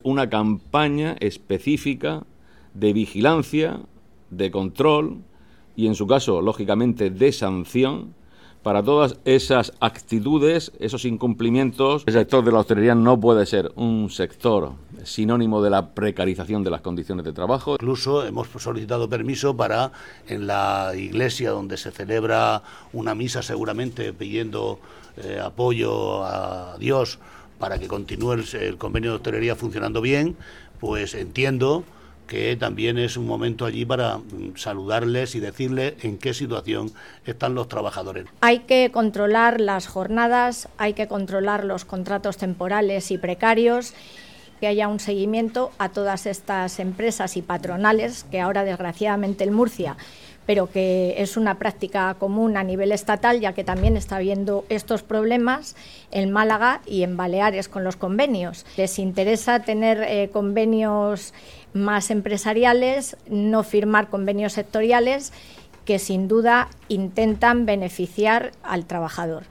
Una campaña específica de vigilancia, de control y, en su caso, lógicamente, de sanción para todas esas actitudes, esos incumplimientos. El sector de la hostelería no puede ser un sector sinónimo de la precarización de las condiciones de trabajo. Incluso hemos solicitado permiso para, en la iglesia donde se celebra una misa, seguramente pidiendo apoyo a Dios para que continúe el convenio de hostelería funcionando bien, pues entiendo que también es un momento allí para saludarles y decirles en qué situación están los trabajadores. Hay que controlar las jornadas, hay que controlar los contratos temporales y precarios, que haya un seguimiento a todas estas empresas y patronales, que ahora desgraciadamente en Murcia, pero que es una práctica común a nivel estatal, ya que también está habiendo estos problemas en Málaga y en Baleares con los convenios. Les interesa tener convenios más empresariales, no firmar convenios sectoriales que sin duda intentan beneficiar al trabajador.